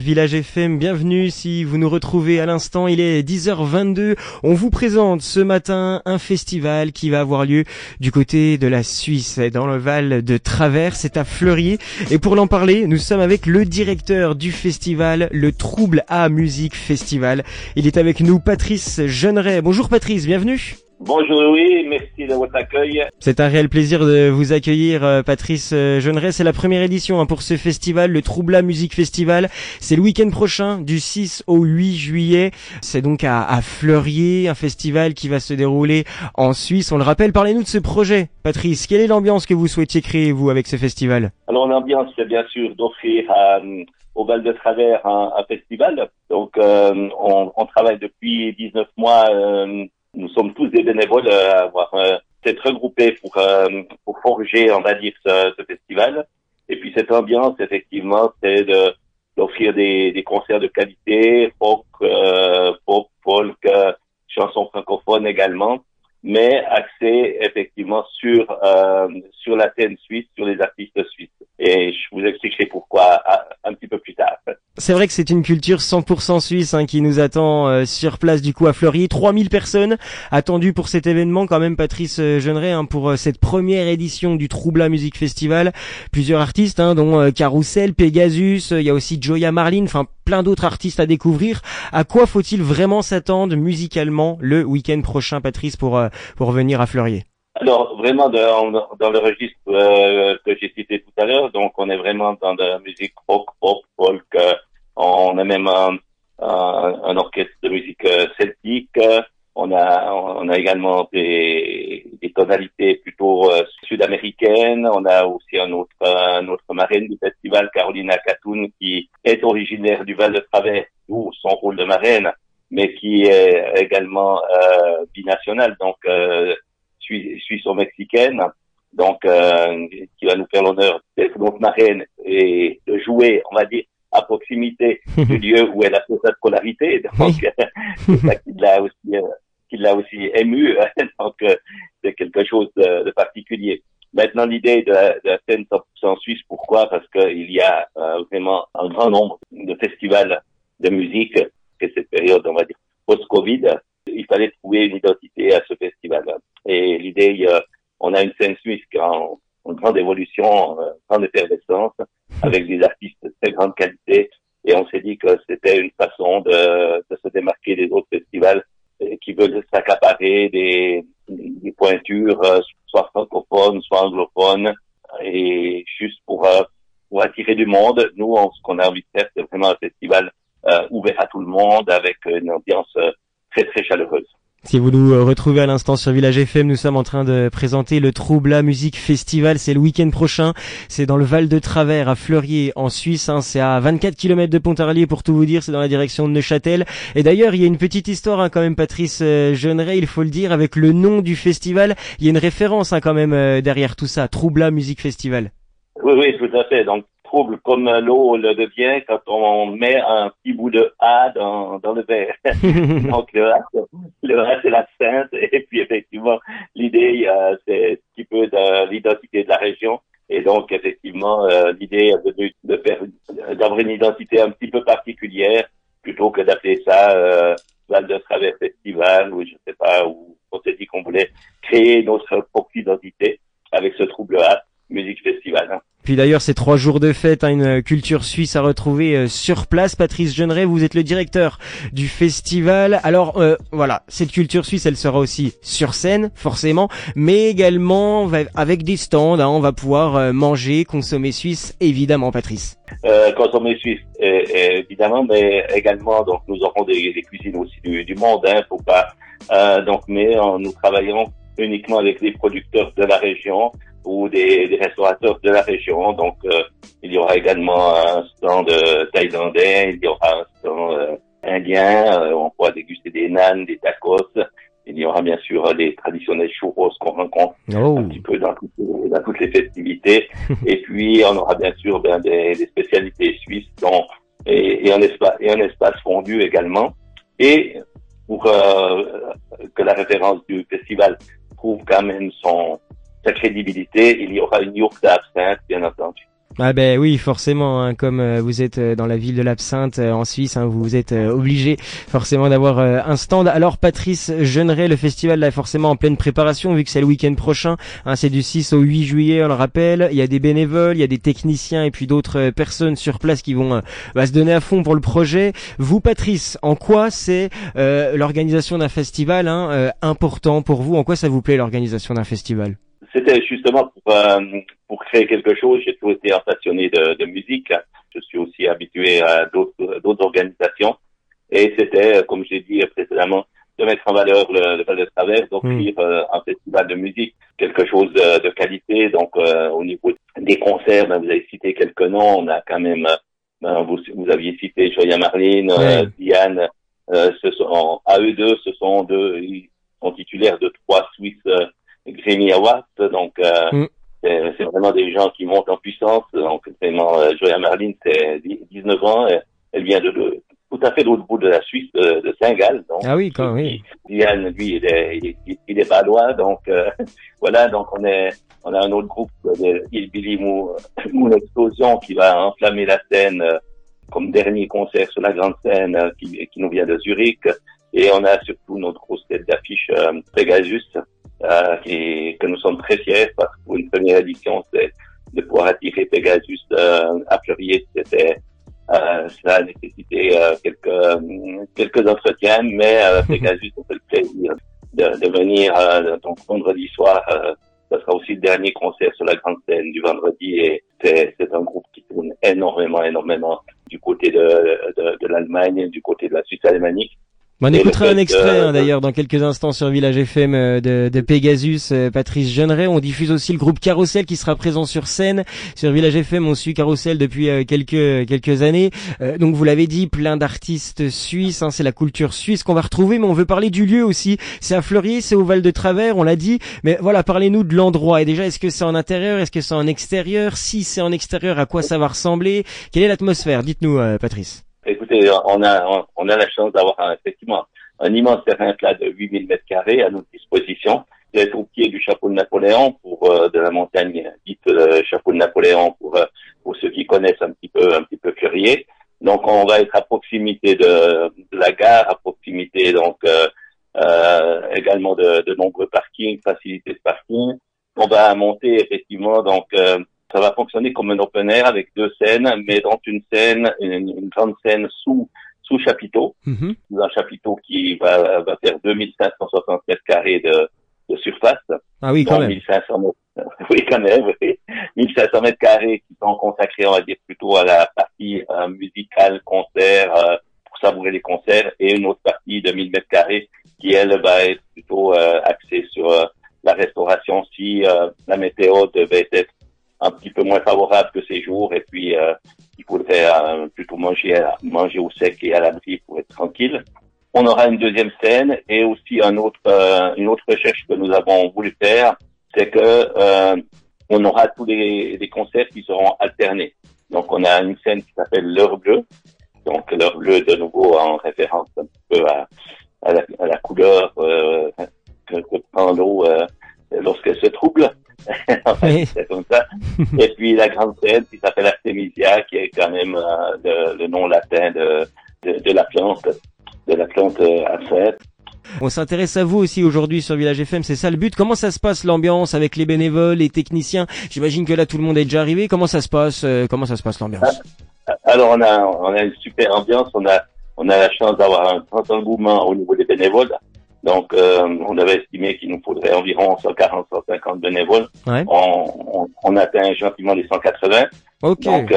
Village FM, bienvenue si vous nous retrouvez à l'instant, il est 10h22. On vous présente ce matin un festival qui va avoir lieu du côté de la Suisse, dans le Val de Travers, c'est à Fleurier. Et pour l'en parler, nous sommes avec le directeur du festival, le Trouble à Musique Festival. Il est avec nous, Patrice Jeanneret. Bonjour Patrice, bienvenue. Bonjour Louis, merci de votre accueil. C'est un réel plaisir de vous accueillir, Patrice Jeanneret. C'est la première édition pour ce festival, le Troubla Musique Festival. C'est le week-end prochain, du 6 au 8 juillet. C'est donc à Fleurier, un festival qui va se dérouler en Suisse. On le rappelle, parlez-nous de ce projet, Patrice. Quelle est l'ambiance que vous souhaitiez créer, vous, avec ce festival? Alors l'ambiance, c'est bien sûr d'offrir au Val de Travers un festival. Donc on travaille depuis 19 mois. Nous sommes tous des bénévoles à avoir s'être regroupés pour forger, on va dire, ce festival. Et puis cette ambiance, effectivement, c'est d'offrir des concerts de qualité, rock, pop, folk, chansons francophones également, mais axé effectivement sur la scène suisse, sur les artistes suisses. Et je vous expliquerai pourquoi un petit peu plus tard. C'est vrai que c'est une culture 100% suisse qui nous attend sur place du coup à Fleurier. 3000 personnes attendues pour cet événement quand même, Patrice Jeanneret, pour cette première édition du Troubla Music Festival. Plusieurs artistes dont Carousel, Pegasus, il y a aussi Joya Marlin, enfin plein d'autres artistes à découvrir. À quoi faut-il vraiment s'attendre musicalement le week-end prochain, Patrice, pour venir à Fleurier? Alors vraiment dans le registre que j'ai cité tout à l'heure, donc on est vraiment dans de la musique rock, pop, folk. On a même un orchestre de musique celtique. On a également des tonalités plutôt sud-américaines. On a aussi un autre marraine du festival, Carolina Catoun, qui est originaire du Val de Travers, d'où son rôle de marraine, mais qui est également binationale, donc suisse-mexicaine, donc qui va nous faire l'honneur d'être notre marraine et de jouer, on va dire, à proximité du lieu où elle a fait sa scolarité. Donc c'est ça qui l'a aussi ému. Donc c'est quelque chose de particulier. Maintenant, l'idée de la scène 100% suisse, pourquoi? Parce qu'il y a vraiment un grand nombre de festivals de musique, que cette période, on va dire, post-Covid, il fallait trouver une identité à ce festival. Et l'idée, on a une scène suisse qui est en grande évolution, en grande effervescence, avec des artistes de très grande qualité. Et on s'est dit que c'était une façon de se démarquer des autres festivals qui veulent s'accaparer des pointures, soit francophones, soit anglophones, et juste pour attirer du monde. Nous, ce qu'on a envie de faire, c'est vraiment un festival ouvert à tout le monde, avec une ambiance très très chaleureuse. Si vous nous retrouvez à l'instant sur Village FM, nous sommes en train de présenter le Troubla Music Festival. C'est le week-end prochain. C'est dans le Val de Travers, à Fleurier, en Suisse. C'est à 24 km de Pontarlier, pour tout vous dire. C'est dans la direction de Neuchâtel. Et d'ailleurs, il y a une petite histoire, quand même, Patrice Jeanneret, il faut le dire, avec le nom du festival. Il y a une référence, quand même, derrière tout ça. Troubla Music Festival. Oui, tout à fait. Donc, trouble comme l'eau le devient quand on met un petit bout de A dans le verre. Donc le A c'est la sainte, et puis effectivement l'idée c'est un petit peu de l'identité de la région, et donc effectivement l'idée est venue d'avoir une identité un petit peu particulière plutôt que d'appeler ça Val de Travers Festival, ou je sais pas, où on s'est dit qu'on voulait créer notre propre identité avec ce Trouble A Musique Festival. Puis d'ailleurs, c'est 3 jours de fête, une culture suisse à retrouver sur place. Patrice Jeanneret, vous êtes le directeur du festival. Alors voilà, cette culture suisse, elle sera aussi sur scène, forcément, mais également avec des stands. On va pouvoir manger, consommer suisse, évidemment, Patrice. Consommer suisse, évidemment, mais également, donc nous aurons des cuisines aussi du monde, faut pas. Mais nous travaillons uniquement avec les producteurs de la région ou des restaurateurs de la région. Donc il y aura également un stand thaïlandais, il y aura un stand indien, on pourra déguster des naans, des tacos. Il y aura bien sûr les traditionnels churros qu'on rencontre un petit peu dans toutes les festivités. Et puis on aura bien sûr des spécialités suisses, et un espace fondu également. Et pour que la référence du festival trouve quand même sa crédibilité, il y aura une yourte d'absinthe, bien entendu. Ah ben oui, forcément, hein, comme vous êtes dans la ville de l'Absinthe en Suisse, hein, vous êtes obligé forcément d'avoir un stand. Alors Patrice Jeanneret, le festival là est forcément en pleine préparation vu que c'est le week-end prochain, hein, c'est du 6 au 8 juillet, on le rappelle. Il y a des bénévoles, il y a des techniciens et puis d'autres personnes sur place qui vont se donner à fond pour le projet. Vous Patrice, en quoi c'est l'organisation d'un festival important pour vous? En quoi ça vous plaît l'organisation d'un festival? C'était justement pour créer quelque chose. J'ai toujours été un passionné de musique. Je suis aussi habitué à d'autres organisations. Et c'était, comme j'ai dit précédemment, de mettre en valeur le Val de Travers, d'offrir un festival de musique, quelque chose de qualité. Donc, au niveau des concerts, vous avez cité quelques noms. On a quand même, vous aviez cité Joya Marlin, Diane. À eux deux, ils sont titulaires de 3 Suisses Grammy Awards, donc c'est vraiment des gens qui montent en puissance. Donc vraiment, Joya Marlin, c'est 19 ans, elle vient de tout à fait de l'autre bout de la Suisse, de Saint-Gall. Donc, ah oui, quand oui. Diane, lui, il est pas loin, donc voilà. Donc on a un autre groupe de Hillbilly Moon Explosion qui va enflammer la scène comme dernier concert sur la grande scène qui nous vient de Zurich. Et on a surtout notre grosse tête d'affiche Pegasus. Que nous sommes très fiers parce que pour une première édition, c'est de pouvoir attirer Pegasus à Fleurier. Ça a nécessité quelques entretiens, mais Pegasus a fait le plaisir de venir. Donc vendredi soir, ça sera aussi le dernier concert sur la grande scène du vendredi et c'est un groupe qui tourne énormément du côté de l'Allemagne, du côté de la Suisse alémanique. On écoutera un extrait d'ailleurs dans quelques instants sur Village FM de Pegasus, Patrice Jeanneret. On diffuse aussi le groupe Carousel qui sera présent sur scène. Sur Village FM, on suit Carousel depuis quelques années. Donc vous l'avez dit, plein d'artistes suisses, hein, c'est la culture suisse qu'on va retrouver, mais on veut parler du lieu aussi. C'est à Fleurier, c'est au Val de Travers, on l'a dit. Mais voilà, parlez-nous de l'endroit. Et déjà, est-ce que c'est en intérieur, est-ce que c'est en extérieur? Si c'est en extérieur, à quoi ça va ressembler? Quelle est l'atmosphère? Dites-nous, Patrice. Écoutez, on a la chance d'avoir effectivement un immense terrain plat de 8000 mètres carrés à notre disposition. D'être au pied du chapeau de Napoléon de la montagne dite chapeau de Napoléon pour ceux qui connaissent un petit peu Fleurier. Donc on va être à proximité de la gare, à proximité donc également de nombreux parkings, facilités de parking. On va monter effectivement donc ça va fonctionner comme un open air avec 2 scènes, mais dans une grande scène sous chapiteau, un chapiteau qui va faire 2560 mètres carrés de surface. Ah oui, quand même. 1500 mètres, oui, quand même, oui. 1500 mètres carrés qui sont consacrés, on va dire, plutôt à la partie musicale, concert, pour savourer les concerts, et une autre partie de 1000 mètres carrés qui, elle, va être plutôt axée sur la restauration si la météo devait être un petit peu moins favorable que ces jours et puis il faudrait plutôt manger au sec et à l'abri pour être tranquille. On aura une deuxième scène et aussi une autre recherche que nous avons voulu faire, c'est que on aura tous les concerts qui seront alternés. Donc on a une scène qui s'appelle l'heure bleue. Donc l'heure bleue de nouveau en référence un petit peu à la couleur que prend l'eau lorsqu'elle se trouble. Oui. C'est comme ça. Et puis la grande scène qui s'appelle Artemisia, qui est quand même le nom latin de la plante Arcette. On s'intéresse à vous aussi aujourd'hui sur Village FM, c'est ça le but. Comment ça se passe l'ambiance avec les bénévoles, les techniciens? J'imagine que là tout le monde est déjà arrivé. Comment ça se passe l'ambiance? Alors on a une super ambiance. On a la chance d'avoir un grand engouement au niveau des bénévoles. Donc, on avait estimé qu'il nous faudrait environ 140-150 bénévoles. Ouais. On atteint gentiment les 180. Okay. Donc,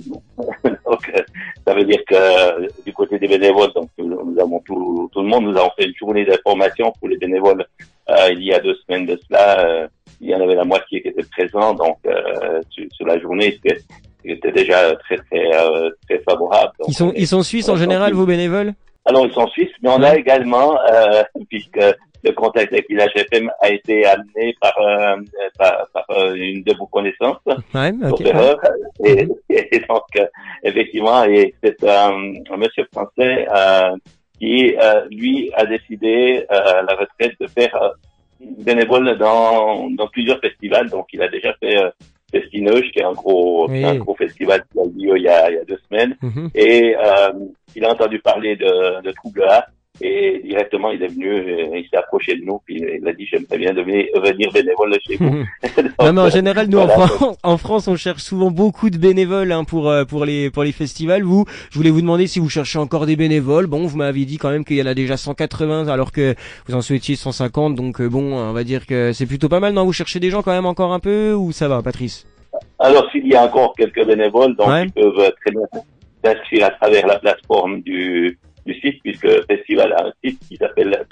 ça veut dire que du côté des bénévoles, donc nous avons tout le monde. Nous avons fait une journée d'information pour les bénévoles il y a 2 semaines de cela. Il y en avait la moitié qui était présent. Donc, sur la journée, c'était déjà très favorable. Donc, ils sont suisses en général, vos bénévoles? Alors, ils sont suisses, mais on a également, puisque le contact avec Village FM a été amené par une de vos connaissances, et donc, effectivement, et c'est un monsieur français qui, lui, a décidé à la retraite de faire bénévole dans plusieurs festivals. Donc, il a déjà fait Festineuge, qui est un gros festival qui a eu lieu il y a 2 semaines. Et il a entendu parler de Trouble A. Et directement, il est venu, il s'est approché de nous, puis il a dit, j'aimerais bien venir bénévole chez vous. Donc, non, mais en général, nous, voilà. en France, on cherche souvent beaucoup de bénévoles, hein, pour les festivals. Vous, je voulais vous demander si vous cherchez encore des bénévoles. Bon, vous m'avez dit quand même qu'il y en a déjà 180, alors que vous en souhaitiez 150. Donc, bon, on va dire que c'est plutôt pas mal. Non, vous cherchez des gens quand même encore un peu, ou ça va, Patrice? Alors, s'il y a encore quelques bénévoles, donc ils peuvent très bien s'inscrire à travers la plateforme du site, puisque le festival a un site qui s'appelle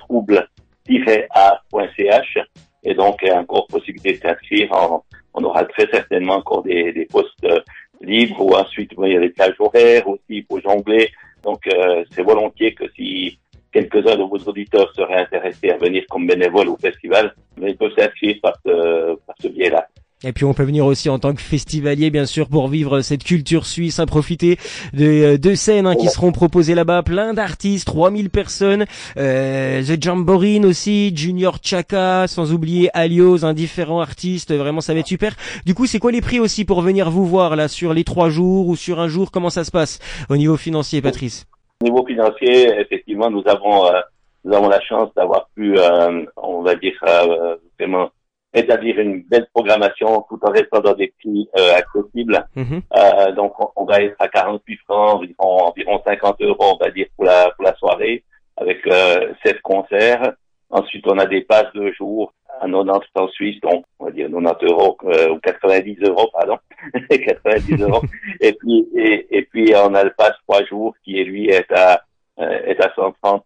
trouble-a.ch, et donc il y a encore possibilité de s'inscrire. On aura très certainement encore des postes libres, ou ensuite il y a des plages horaires aussi, il faut jongler. Donc c'est volontiers que si quelques-uns de vos auditeurs seraient intéressés à venir comme bénévoles au festival, ils peuvent s'inscrire par ce biais-là. Et puis on peut venir aussi en tant que festivalier, bien sûr, pour vivre cette culture suisse, à profiter de 2 scènes, hein, qui seront proposées là-bas, plein d'artistes, 3000 personnes, The Jamboree aussi, Junior Chaka, sans oublier Alios, différents artistes, vraiment ça va être super. Du coup, c'est quoi les prix aussi pour venir vous voir là sur les 3 jours ou sur un jour? Comment ça se passe au niveau financier, Patrice? Au niveau financier, effectivement, nous avons la chance d'avoir pu, on va dire, vraiment établir une belle programmation tout en restant dans des prix accessibles. Donc on va être à 48 francs, environ 50 €, on va dire, pour la soirée, avec 7 concerts. Ensuite on a des passes de jour à 90 francs suisses, donc on va dire 90 € ou 90 €, pardon, 90 €. Et puis on a le pass 3 jours qui lui est à 130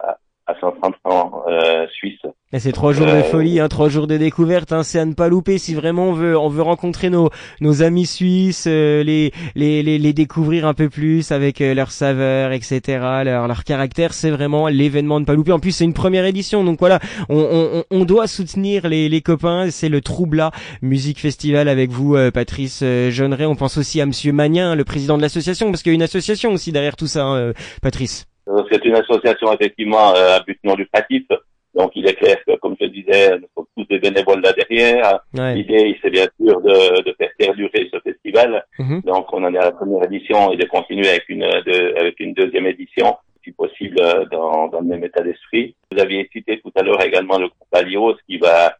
francs suisses. Et c'est 3 jours de folie, 3 jours de découverte, c'est à ne pas louper si vraiment on veut rencontrer nos amis suisses, les découvrir un peu plus avec leurs saveurs, etc., leur caractère. C'est vraiment l'événement à ne pas louper. En plus, c'est une première édition, donc voilà, on doit soutenir les copains. C'est le Troubla Musique Festival avec vous, Patrice Jeanneret. On pense aussi à Monsieur Magnin, le président de l'association, parce qu'il y a une association aussi derrière tout ça, Patrice. C'est une association effectivement à but non lucratif. Donc il est clair que, comme je disais, nous sommes tous des bénévoles là derrière. L'idée, c'est bien sûr de faire perdurer ce festival. Donc on en est à la première édition et de continuer avec une deuxième édition, si possible, dans le même état d'esprit. Vous aviez cité tout à l'heure également le groupe Alios qui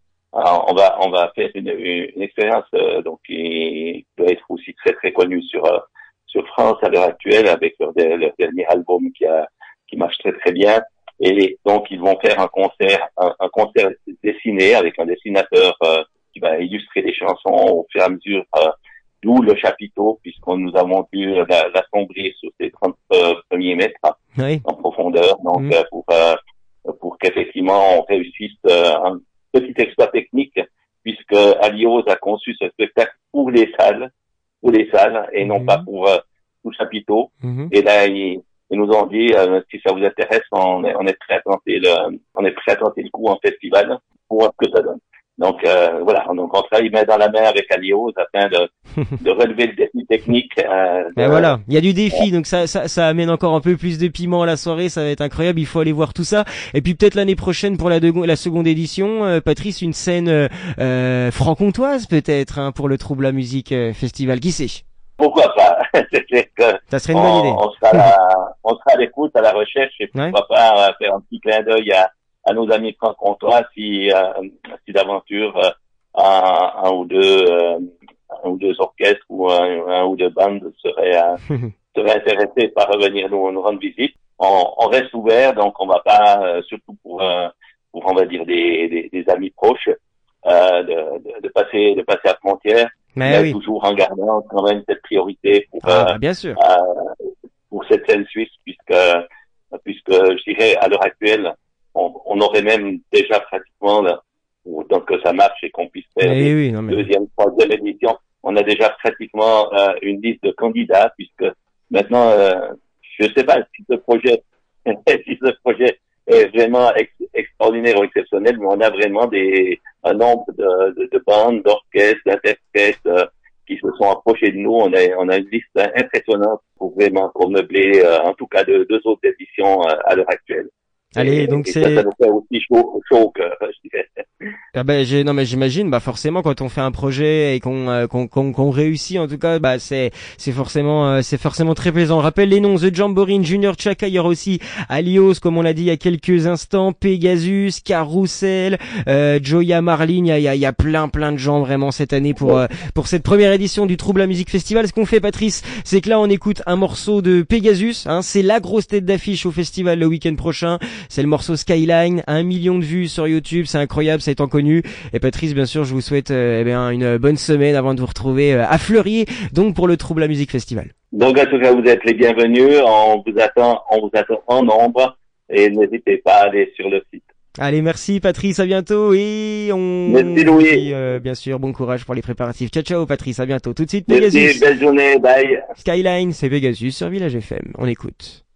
on va faire une expérience donc qui doit être aussi très très connue sur France à l'heure actuelle, avec leur dernier album qui marche très très bien. Et donc ils vont faire un concert dessiné avec un dessinateur qui va illustrer les chansons au fur et à mesure, d'où le chapiteau, puisqu'on nous avons dû l'assombrir sur ces 30 premiers mètres en profondeur. Donc pour qu'effectivement on réussisse un petit exploit technique, puisque Alios a conçu ce spectacle pour les salles et non pas pour tout le chapiteau. Et là ils nous ont dit, si ça vous intéresse, on est prêt à tenter le coup en festival pour voir ce que ça donne. Donc voilà, donc on travaille main dans la main avec Alios afin de relever le défi technique. Voilà, il y a du défi, donc ça amène encore un peu plus de piment à la soirée, ça va être incroyable, il faut aller voir tout ça. Et puis peut-être l'année prochaine pour la seconde édition, Patrice, une scène franc-comtoise peut-être, pour le Troubla Musique Festival, qui sait? Pourquoi pas? C'est clair que ça serait une bonne idée. On sera à l'écoute, à la recherche, et pourquoi pas faire un petit clin d'œil à nos amis franc-comtois si d'aventure un ou deux orchestres ou un ou deux bandes seraient intéressés par revenir nous rendre visite. On reste ouvert, donc on va pas surtout pour on va dire des amis proches de passer à frontière. Mais toujours en gardant quand même cette priorité bien sûr. Pour cette scène suisse, puisque je dirais à l'heure actuelle on aurait même déjà pratiquement donc que ça marche et qu'on puisse faire deuxième, troisième édition, on a déjà pratiquement une liste de candidats, puisque maintenant je sais pas si ce projet est vraiment extraordinaire ou exceptionnel, mais on a vraiment un nombre de bandes, d'orchestres, d'interprètes qui se sont approchés de nous. On a une liste impressionnante pour vraiment meubler, en tout cas, deux autres éditions à l'heure actuelle. Allez, donc ça nous fait aussi chaud au cœur, je dirais. Ah bah, non mais j'imagine, bah forcément quand on fait un projet et qu'on réussit en tout cas, bah c'est forcément très plaisant. On rappelle les noms: The Jamboree, Junior Chaka, il y aura aussi Alios comme on l'a dit il y a quelques instants, Pegasus, Carousel, Joya Marlin, il y a plein de gens vraiment cette année pour cette première édition du Troubla Music Festival. Ce qu'on fait, Patrice, c'est que là on écoute un morceau de Pegasus, hein, c'est la grosse tête d'affiche au festival le week-end prochain. C'est le morceau Skyline, 1 million de vues sur YouTube, c'est incroyable, ça étant connu. Et Patrice, bien sûr, je vous souhaite une bonne semaine avant de vous retrouver à Fleury, donc pour le Troubla Music Festival. Donc en tout cas, vous êtes les bienvenus. On vous attend en nombre et n'hésitez pas à aller sur le site. Allez, merci Patrice, à bientôt et Merci Louis. Bien sûr, bon courage pour les préparatifs. Ciao Patrice, à bientôt. Tout de suite Pegasus. Merci, belle journée, bye. Skyline, c'est Pegasus sur Village FM. On écoute.